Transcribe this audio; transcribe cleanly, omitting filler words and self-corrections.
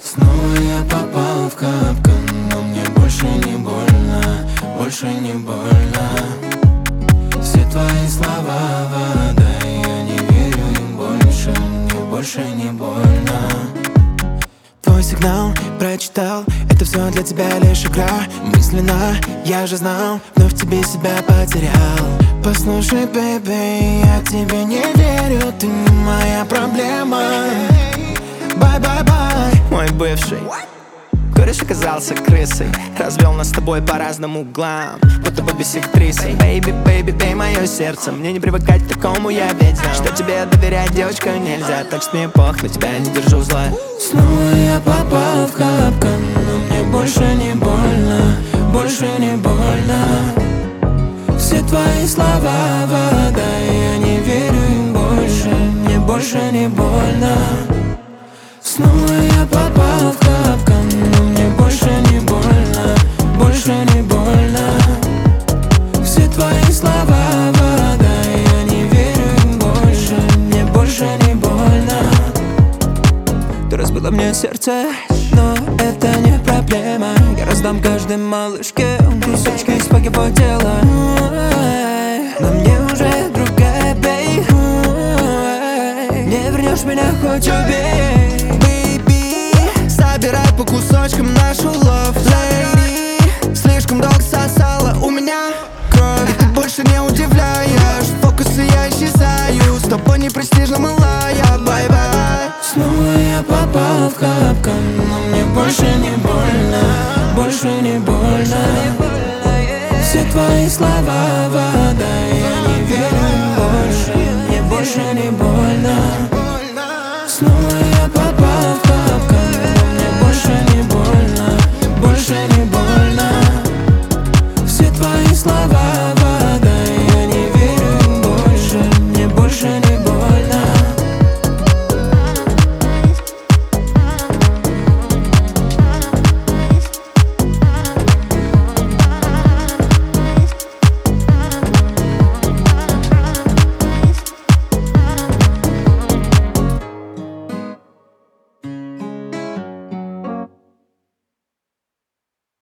Снова я попал в капкан, но мне больше не больно, больше не больно. Все твои слова вода, я не верю им больше, мне больше не больно. Твой сигнал прочитал, это все для тебя лишь игра. Мысленно, я же знал, вновь в тебе себя потерял. Послушай, бэйби, я тебе не верю, ты не моя проблема. Бай-бай-бай, мой бывший кореш оказался крысой, развел нас с тобой по разным углам, будто бы бисектрисой. Бэйби, бэйби, ты мое сердце, мне не привыкать к такому, я ведь знал, что тебе доверять, девочка, нельзя. Так что мне пох, на тебя не держу зла. Снова я попал в капкан, но мне больше не больно, больше не больно. Все твои слова вода, я не верю им больше, мне больше не больно. Снова я попал в капкан, но мне больше не больно, больше не больно. Все твои слова вода, я не верю им больше, мне больше не больно. Ты разбила мне сердце, но это не проблема. Я раздам каждой малышке кусочки из твоего тела. Но мне уже другая, бей. Не вернешь меня, хоть убей. собирай по кусочкам нашу love lady. Слишком долго сосала у меня кровь, и ты больше не удивляешь. В фокусе я исчезаю, с тобой не престижно, милая, бай-бай. Снова я попал в капкан, но мне больше не больно, больше не больно. Все твои слова вода, я не верю им больше, мне больше не больно. Снова